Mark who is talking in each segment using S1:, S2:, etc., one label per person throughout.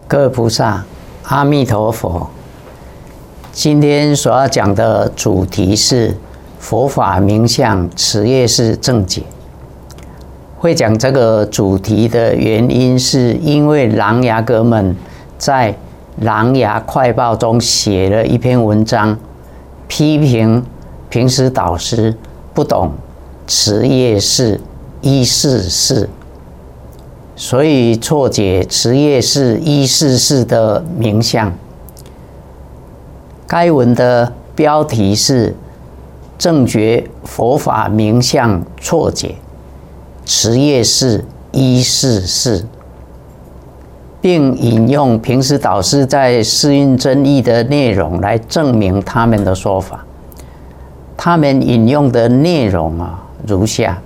S1: 各位菩萨，阿弥陀佛。今天所要讲的主题是佛法名相持业事正解。会讲这个主题的原因，是因为琅琊阁们在《琅琊快报》中写了一篇文章，批评平时导师不懂持业事、依事事，所以错解持业事、依事事的名相。该文的标题是“正觉佛法名相错解持业事、依事事”，并引用平时导师在世运真义的内容来证明他们的说法。他们引用的内容如下。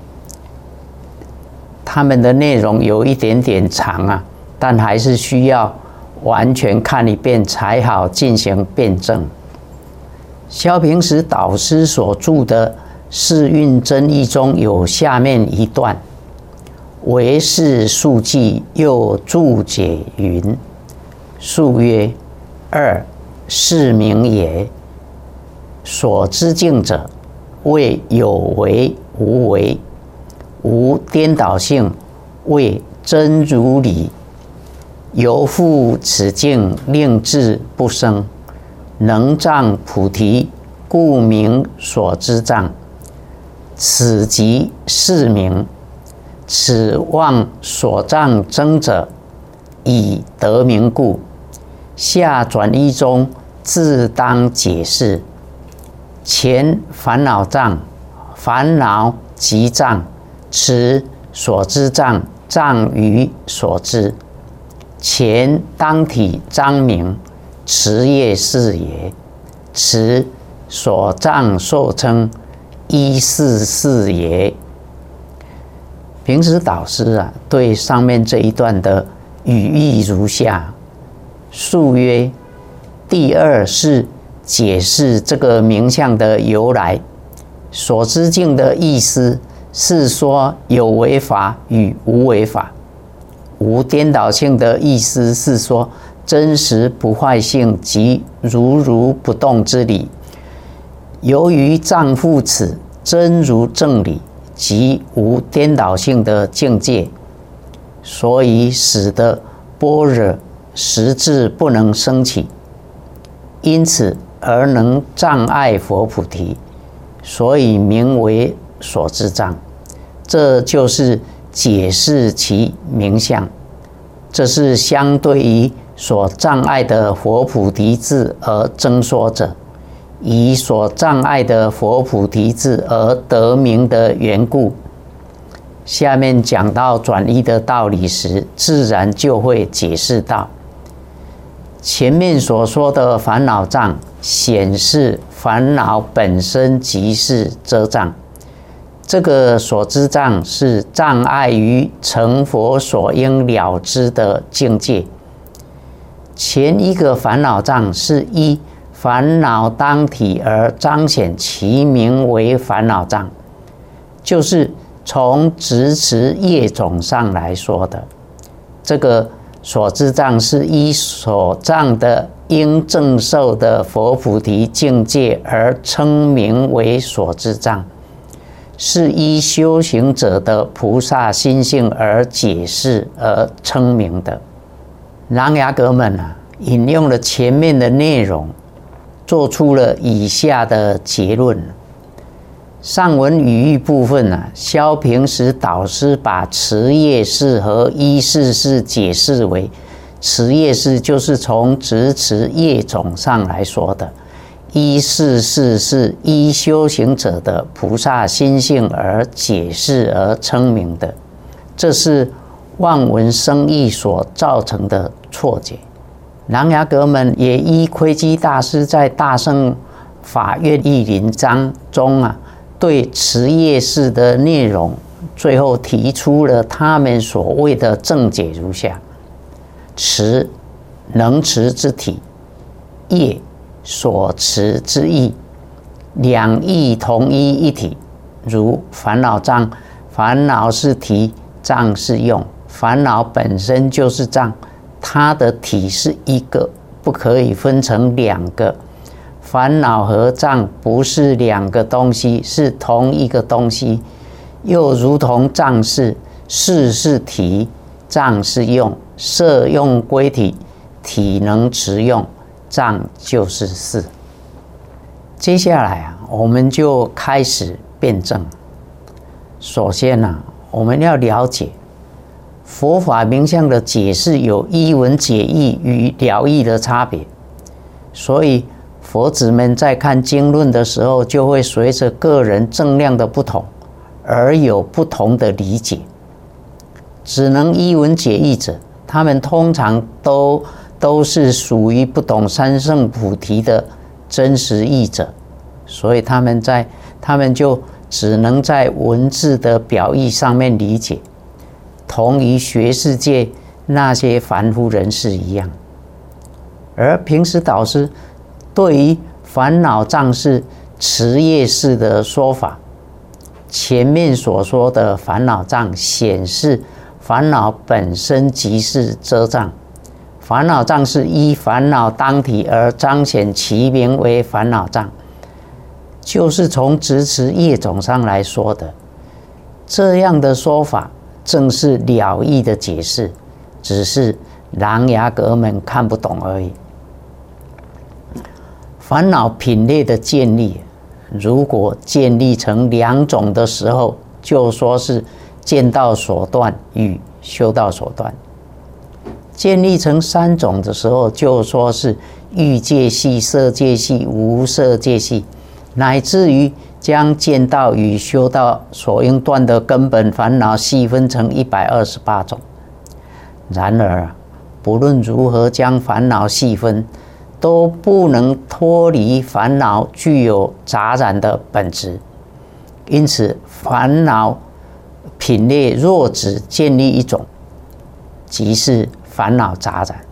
S1: 他们的内容有一点点长但还是需要完全看一遍才好进行辩证。萧平时导师所著的《世运真义》中有下面一段：唯是述记又注解云：述曰：二是名也。所知境者，谓有为无为，无颠倒性，谓真如理。由复此境，令智不生，能障菩提，故名所知障。此即是名。此妄所障争者，以得名故。下转义中自当解释。前烦恼障，烦恼即障，此所知障，障于所知。前当体彰明，持业事也。此所障受称依事事也。平时导师对上面这一段的语义如下：述曰，第二是解释这个名相的由来。所知境的意思是说有为法与无为法。无颠倒性的意思是说真实不坏性及如如不动之理。由于障附此真如正理及无颠倒性的境界，所以使得般若实质不能升起，因此而能障碍佛菩提，所以名为所知障。这就是解释其名相。这是相对于所障碍的佛菩提智而争说者，以所障碍的佛菩提智而得名的缘故。下面讲到转依的道理时，自然就会解释到，前面所说的烦恼障，显示烦恼本身即是遮障。这个所知障是障碍于成佛所应了知的境界。前一个烦恼障是依烦恼当体而彰显其名为烦恼障，就是从执持业种上来说的。这个所知障是依所障的应正受的佛菩提境界而称名为所知障，是依修行者的菩萨心性而解释而称名的。琅琊阁们引用了前面的内容，做出了以下的结论。上文语义部分萧平时导师把持业事和依事事解释为，持业事就是从执持业种上来说的，依事事是依修行者的菩萨心性而解释而称名的。这是望文生义所造成的错解。琅琊阁们也依窥基大师在大乘法院义林章中对持业事的内容，最后提出了他们所谓的正解如下：持，能持之体；业，所持之意。两义同一一体。如烦恼障，烦恼是体，障是用。烦恼本身就是障， 它的体是一个，不可以分成两个。烦恼和障不是两个东西，是同一个东西。又如同障事，事是体，障是用，色用归体，体能持用，障就是事。接下来我们就开始辩证。首先我们要了解佛法名相的解释有依文解义与了义的差别，所以佛子们在看经论的时候，就会随着个人正量的不同而有不同的理解。只能依文解义者，他们通常都是属于不懂三圣菩提的真实义者，所以他们就只能在文字的表意上面理解，同于学世界那些凡夫人士一样。而平时导师对于烦恼障是持业式的说法，前面所说的烦恼障显示烦恼本身即是遮障，烦恼障是依烦恼当体而彰显其名为烦恼障，就是从直持业种上来说的。这样的说法正是了义的解释，只是琅琊阁们看不懂而已。烦恼品类的建立，如果建立成两种的时候，就说是见道所断与修道所断；建立成三种的时候，就说是欲界系、色界系、无色界系，乃至于将见道与修道所应断的根本烦恼细分成128种。然而不论如何将烦恼细分，都不能脱离烦恼具有杂染的本质。因此烦恼品类若只建立一种，即是烦恼杂染。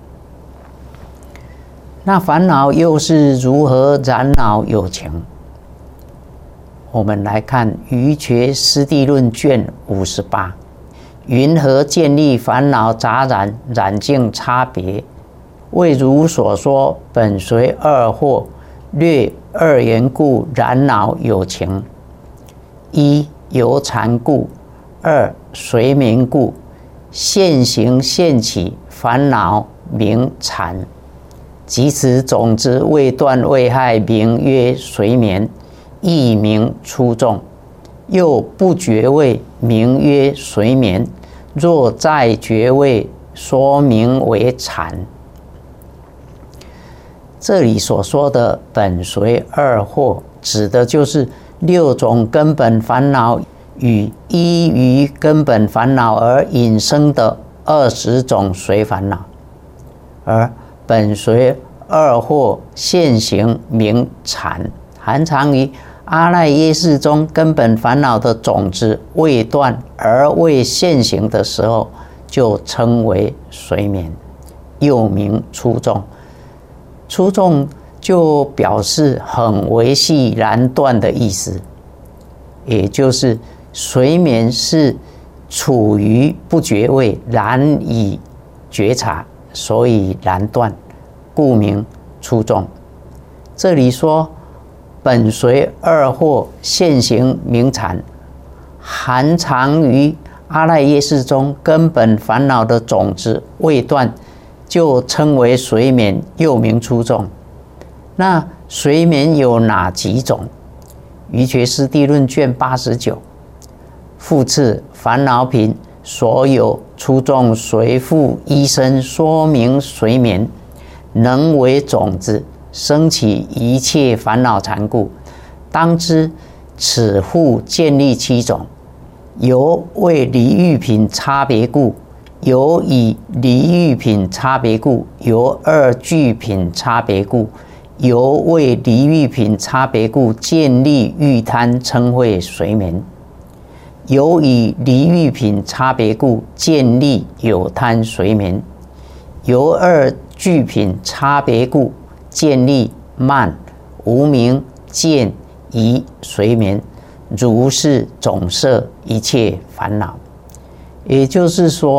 S1: 那烦恼又是如何染恼有情？我们来看《瑜伽师地论》卷58，云何建立烦恼杂染染净差别？为如所说，本随二惑，略二缘故染恼有情：一由禅故，二随眠故。现行现起烦恼名禅，即此种子未断未害，名曰随眠，亦名初众。又不觉位，名曰随眠；若在觉位，说名为禅。这里所说的本随二惑，指的就是6种根本烦恼与依于根本烦恼而引生的20种随烦恼。而本随二惑现行名禅，含藏于阿赖耶识中根本烦恼的种子未断而未现行的时候，就称为随眠，又名初众。初众就表示很微细难断的意思，也就是随眠是处于不觉位，难以觉察，所以难断，故名初众。这里说本随二惑现行名禅，含藏于阿赖耶识中根本烦恼的种子未断，就称为随眠，又名初众。那随眠有哪几种？瑜伽师地论卷89，复次烦恼品所有初众随复依身说明随眠，能为种子生起一切烦恼缠故，当知此复建立7种，由为离欲品差别故，由以离欲品差别故，由二具品差别故，由为离欲品差别故建立欲贪嗔恚随眠，由以离欲品差别故建立有贪随眠，由二具品差别故建立慢、无明、见、疑随眠，如是总摄一切烦恼。也就是说，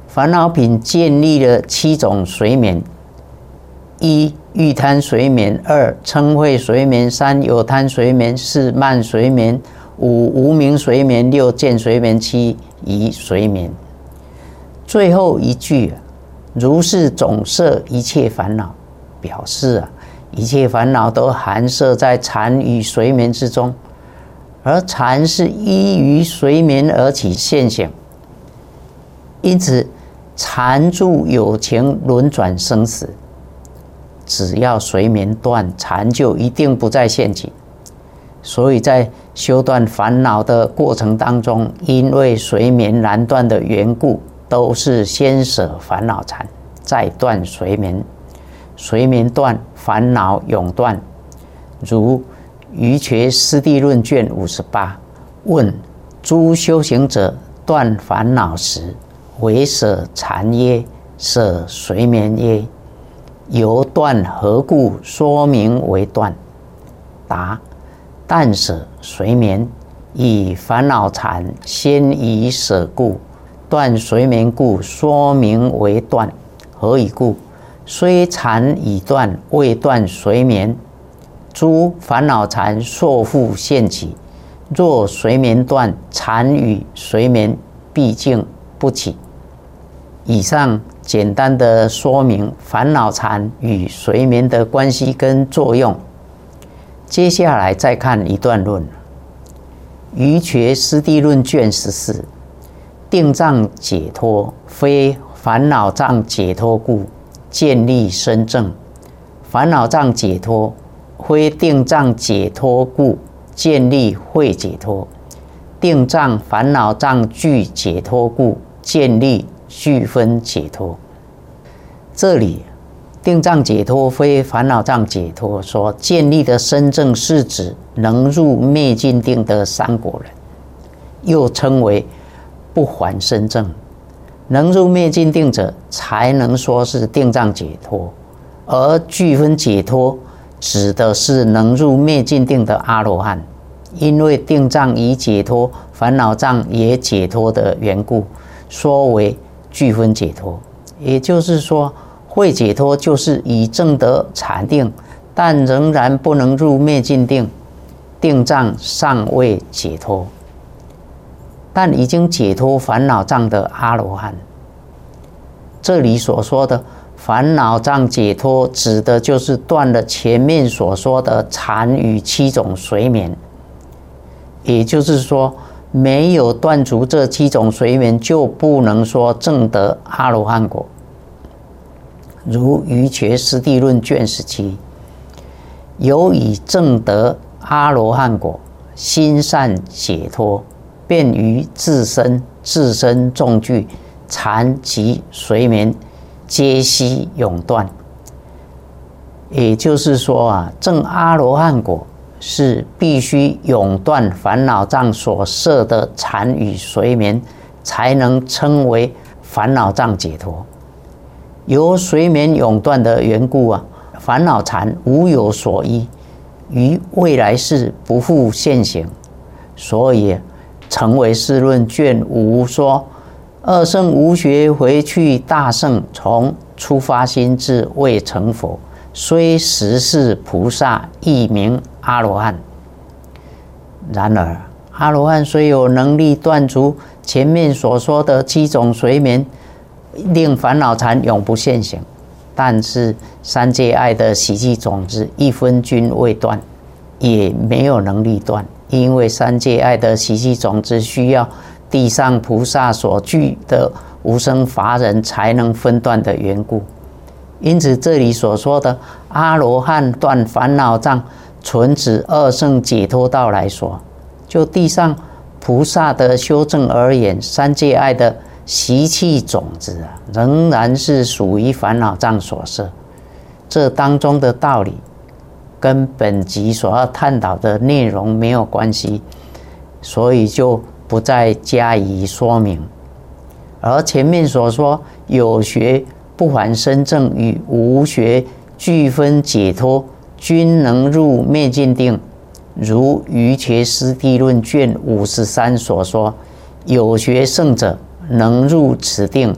S1: 烦恼品建立了7种随眠：一、欲贪随眠；二、嗔恚随眠；三、有贪随眠；四、慢随眠；五、无明随眠；六、见随眠；七、疑随眠。最后一句，如是总摄一切烦恼，表示一切烦恼都含摄在禅与随眠之中，而禅是依于随眠而起现行，因此缠住有情轮转生死，只要随眠断，缠就一定不再现起。所以在修断烦恼的过程当中，因为随眠难断的缘故，都是先舍烦恼缠，再断随眠。随眠断，烦恼永断。如《瑜伽师地论》卷58问：诸修行者断烦恼时，为舍缠耶？舍随眠耶？由断何故说明为断？答：但舍随眠，以烦恼缠先以舍故，断随眠故说明为断。何以故？虽缠已断，未断随眠。诸烦恼缠烁复现起，若随眠断，缠与随眠毕竟不起。以上简单的说明烦恼缠与随眠的关系跟作用。接下来再看一段论，《瑜伽师地论》卷14：定障解脱，非烦恼障解脱故，建立身正；烦恼障解脱，非定障解脱故，建立慧解脱；定障、烦恼障俱解脱故，建立俱分解脱。这里定障解脱非烦恼障解脱所建立的身正，是指能入灭尽定的三果人，又称为不还身正。能入灭尽定者，才能说是定障解脱，而俱分解脱指的是能入灭尽定的阿罗汉。因为定障已解脱，烦恼障也解脱的缘故，说为俱分解脱。也就是说，慧解脱就是已证得禅定，但仍然不能入灭尽定，定障尚未解脱，但已经解脱烦恼障的阿罗汉。这里所说的烦恼障解脱，指的就是断了前面所说的禅与7种随眠。也就是说，没有断除这7种随眠，就不能说证得阿罗汉果。如《瑜伽师地论》卷17：由以证得阿罗汉果，心善解脱，便于自身众具禅及随眠，皆悉永断。也就是说证阿罗汉果是必须永断烦恼障所摄的禅与随眠，才能称为烦恼障解脱。由随眠永断的缘故烦恼缠无有所依，于未来世不复现行，所以成为世论卷5说：二圣无学回去大圣，从初发心至未成佛，虽实是菩萨，亦名阿罗汉。然而阿罗汉虽有能力断除前面所说的7种随眠，令烦恼缠永不现行，但是三界爱的习气种子一分均未断，也没有能力断，因为三界爱的习气种子需要地上菩萨所具的无生法忍才能分断的缘故。因此这里所说的阿罗汉断烦恼障，纯指二圣解脱道来说。就地上菩萨的修正而言，三界爱的习气种子仍然是属于烦恼障所摄。这当中的道理跟本集所要探讨的内容没有关系，所以就不再加以说明。而前面所说有学不还身正与无学俱分解脱，均能入灭尽定。如《瑜伽师地论》卷53所说：有学圣者能入此定，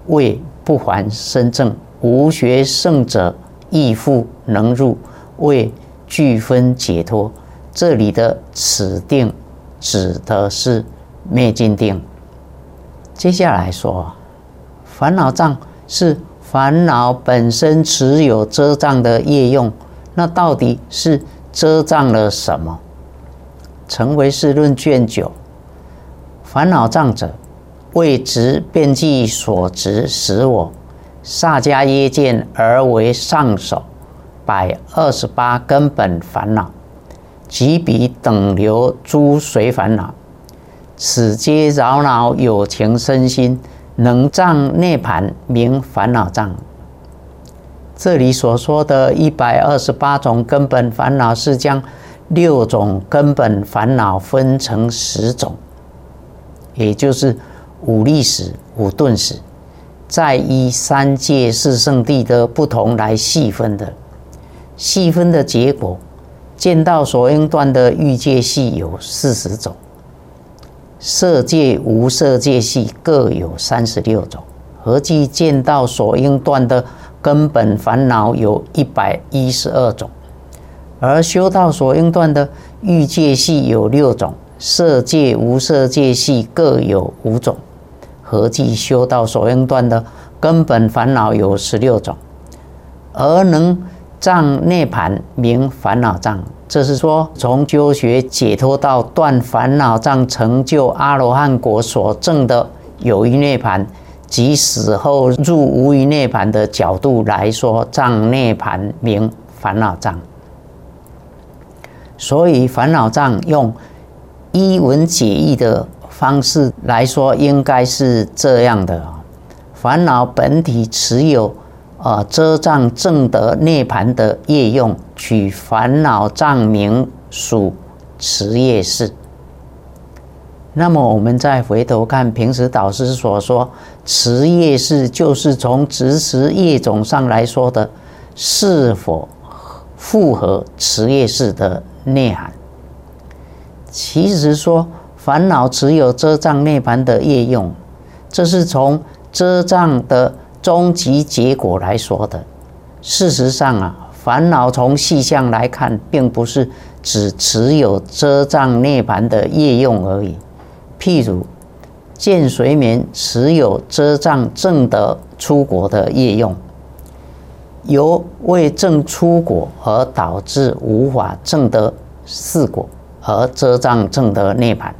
S1: 谓不还身正，无学圣者亦复能入，谓俱分解脱。这里的此定指的是灭尽定。接下来说，烦恼障是烦恼本身持有遮障的业用，那到底是遮障了什么？成唯识论卷9，烦恼障者，为执遍计所执使我萨迦耶见而为上首128根本烦恼，即彼等流诸随烦恼，此皆扰恼有情身心，能障涅盘名烦恼障。这里所说的128种根本烦恼，是将6种根本烦恼分成10种，也就是5力使、5顿使，再依3界四圣谛的不同来细分的。细分的结果，见道所应断的欲界系有40种，色界、无色界系各有36种，合计见道所应断的根本烦恼有112种。而修道所应断的欲界系有6种，色界、无色界系各有5种，合计修道所应断的根本烦恼有16种，而能障涅盘名烦恼障。这是说，从修学解脱道断烦恼障，成就阿罗汉果所证的有余涅盘及死后入无余涅盘的角度来说，障涅盘名烦恼障。所以烦恼障用依文解义的方式来说，应该是这样的：烦恼本体持有遮障证得涅盘的业用，取烦恼障名属持业事。那么我们再回头看平时导师所说，持业事就是从执持业种上来说的，是否符合持业事的内涵。其实说烦恼持有遮障涅盘的业用，这是从遮障的终极结果来说的。事实上烦恼从细项来看，并不是只持有遮障涅盘的业用而已。譬如见随眠持有遮障证得出国的业用，由未证出果而导致无法证得4果，而遮障证得涅盘。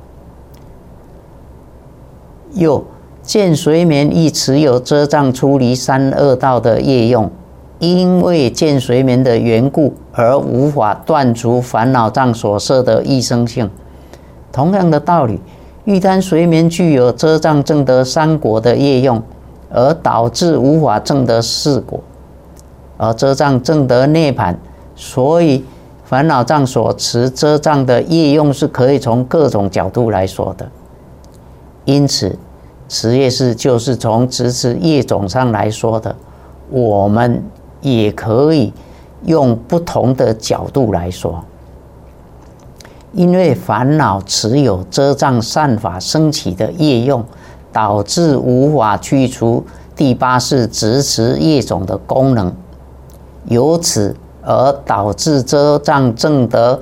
S1: 又见随眠亦持有遮障出离三恶道的业用，因为见随眠的缘故而无法断除烦恼障所摄的异生性。同样的道理，欲贪随眠具有遮障证得3果的业用，而导致无法证得4果，而遮障证得涅盘。所以烦恼障所持遮障的业用是可以从各种角度来说的。因此持业事就是从执持业种上来说的，我们也可以用不同的角度来说。因为烦恼持有遮障善法生起的业用，导致无法去除第8识执持业种的功能，由此而导致遮障证得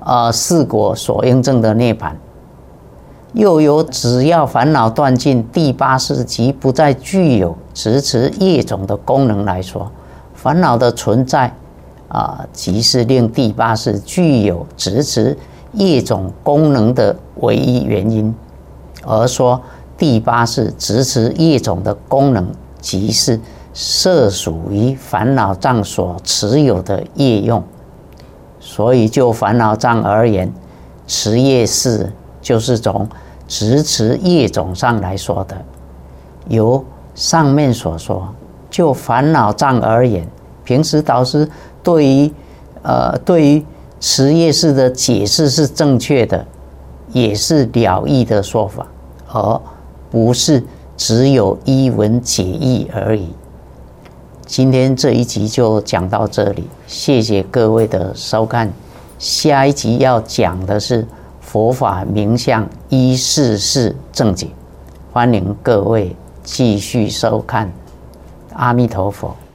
S1: 4果所应证的涅盘。又有只要烦恼断尽，第8识即不再具有执持业种的功能来说，烦恼的存在即是令第8识具有执持业种功能的唯一原因。而说第8识执持业种的功能，即是涉属于烦恼障所持有的业用。所以就烦恼障而言，持业事就是从执持业种上来说的。由上面所说，就烦恼障而言，平时导师对于持业事的解释是正确的，也是了义的说法，而不是只有依文解义而已。今天这一集就讲到这里，谢谢各位的收看。下一集要讲的是佛法名相依事事正解，欢迎各位继续收看。阿弥陀佛。